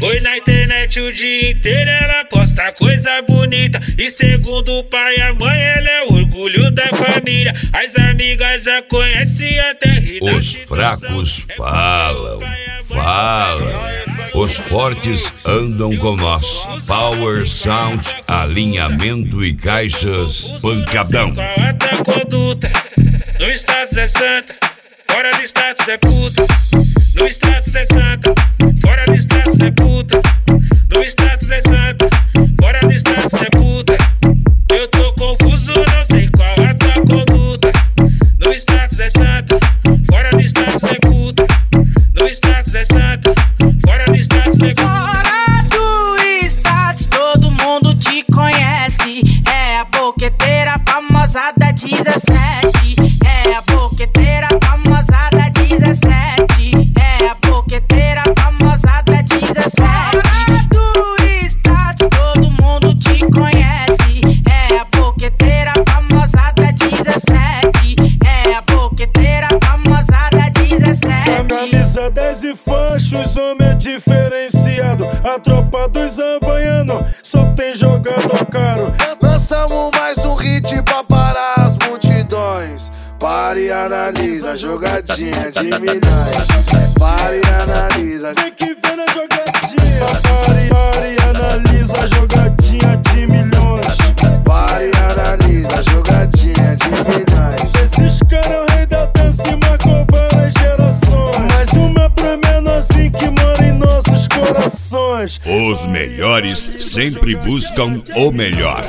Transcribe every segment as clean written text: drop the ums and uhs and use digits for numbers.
Oi, na internet o dia inteiro ela posta coisa bonita. E segundo o pai e a mãe, ela é o orgulho da família. As amigas já conhecem até rir. Os fracos falam, os fortes andam com nós. Power Sound, alinhamento e caixas, pancadão. Qual a tua conduta? No status é santa, fora do status é puta. No status é santa, fora do status é puta. No status é santa, fora do status é puta. Eu tô confuso, não sei qual a tua conduta. No status é santa, fora do status é puta. No status é santa, fora do status é puta. Fora do status, todo mundo te conhece. É a boqueteira famosa da 17. É a boqueteira famosa da 17. É a boqueteira famosa da 17. Fora do status, todo mundo te conhece. É a boqueteira famosa da 17. É a boqueteira famosa da 17. Camisa 10 e fachos, homem é diferenciado. A tropa dos havaianos só tem jogador caro. Lançamos mais um hit pra parar as multidões. Pare e analisa a jogadinha de milhões. Pare e analisa. Vem que vem na jogadinha. Pare e analisa a jogadinha de milhões. Pare e analisa a jogadinha de milhões. Esses caras é o rei da dança e marcou várias gerações. Mas uma pra menorzinho que mora em nossos corações. Os melhores sempre buscam o melhor.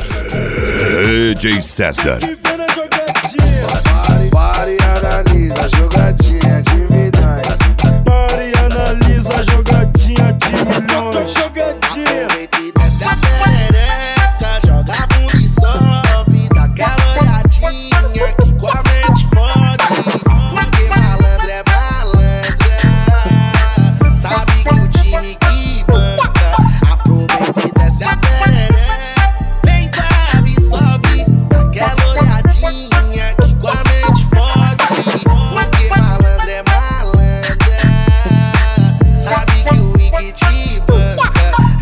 DJ César. Que vem na jogadinha. Pare e analisa a jogadinha de milhões. Pare e analisa a jogadinha de milhões. Jogadinha. Desce a perereca, joga a bunda e sobe. Dá aquela olhadinha que com a mente fode. Porque malandro é malandra. Sabe que o time que banca. Aproveita e desce a perereca. Vem cá, me sobe. Dá aquela olhadinha que com a mente fode. Porque malandro é malandra. Sabe que o Ig te banca.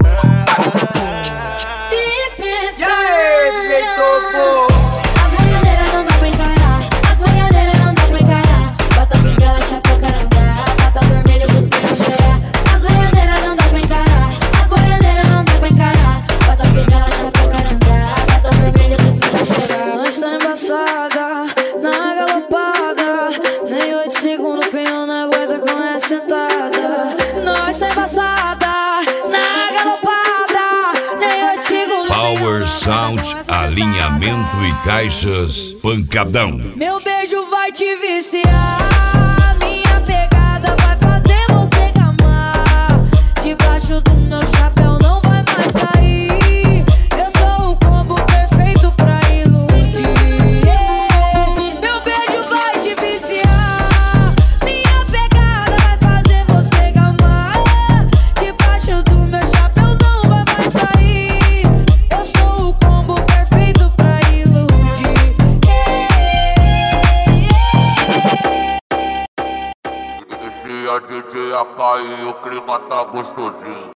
E aí, DJ Topo? As boiadeiras não dá pra encarar, as boiadeiras não dá pra encarar. Bota fivela, chapéu, carangá, bota vermelho pros peitos cheirar. As boiadeiras não dá pra encarar, as boiadeiras não dá pra encarar. Bota fivela, chapéu, carangá, bota vermelho pros peitos cheirar. Nós tá embaçada, na galopada, nem 8 segundos o peão não aguenta com essa sentada. Nós tá embaçada, na galopada, nem 8 segundos. Power Sound, alinhamento e caixas, pancadão. Meu beijo vai te viciar, minha pegada vai fazer você gamar. Debaixo do meu chapéu não vai mais sair. Eu sou o combo perfeito pra iludir. Meu beijo vai te viciar, minha pegada vai fazer você gamar. Debaixo do meu chapéu não vai mais sair. Eu sou o combo perfeito pra iludir. Esse é DJ AK e o clima tá gostosinho.